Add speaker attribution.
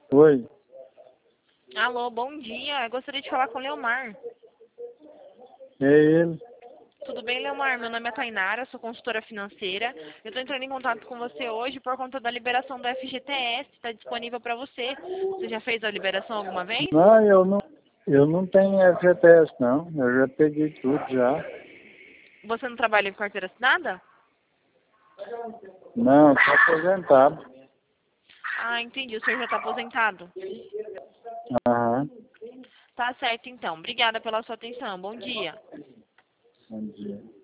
Speaker 1: Oi,
Speaker 2: Alô, bom dia. Eu gostaria de falar com o Leomar.
Speaker 1: é ele?
Speaker 2: Tudo bem, Leomar? Meu nome é Tainara, sou consultora financeira. Eu estou entrando em contato com você hoje por conta da liberação do FGTS. Está disponível para você. Você já fez a liberação alguma vez?
Speaker 1: Não, eu não tenho FGTS não, eu já peguei tudo já.
Speaker 2: Você não trabalha com carteira assinada?
Speaker 1: Não, estou aposentado.
Speaker 2: Ah, entendi. O senhor já está aposentado.
Speaker 1: Aham,
Speaker 2: Tá certo, então. Obrigada pela sua atenção. Bom dia.
Speaker 1: bom dia.